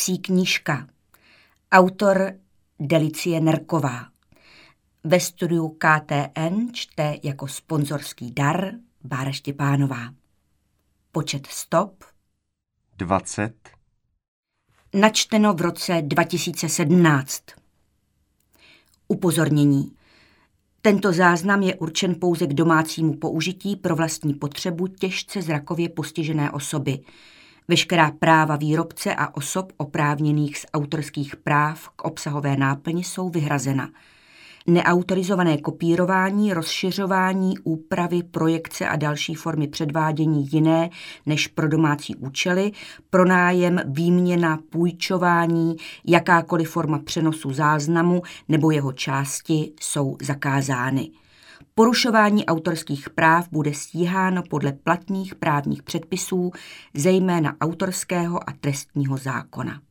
Psí knížka. Autor Delicie Nerková. Ve studiu KTN čte jako sponzorský dar Bára Štěpánová. Počet stop 20. Načteno v roce 2017. Upozornění. Tento záznam je určen pouze k domácímu použití pro vlastní potřebu těžce zrakově postižené osoby. Veškerá práva výrobce a osob oprávněných z autorských práv k obsahové náplni jsou vyhrazena. Neautorizované kopírování, rozšiřování, úpravy, projekce a další formy předvádění jiné než pro domácí účely, pronájem, výměna, půjčování, jakákoliv forma přenosu záznamu nebo jeho části jsou zakázány. Porušování autorských práv bude stíháno podle platných právních předpisů, zejména autorského a trestního zákona.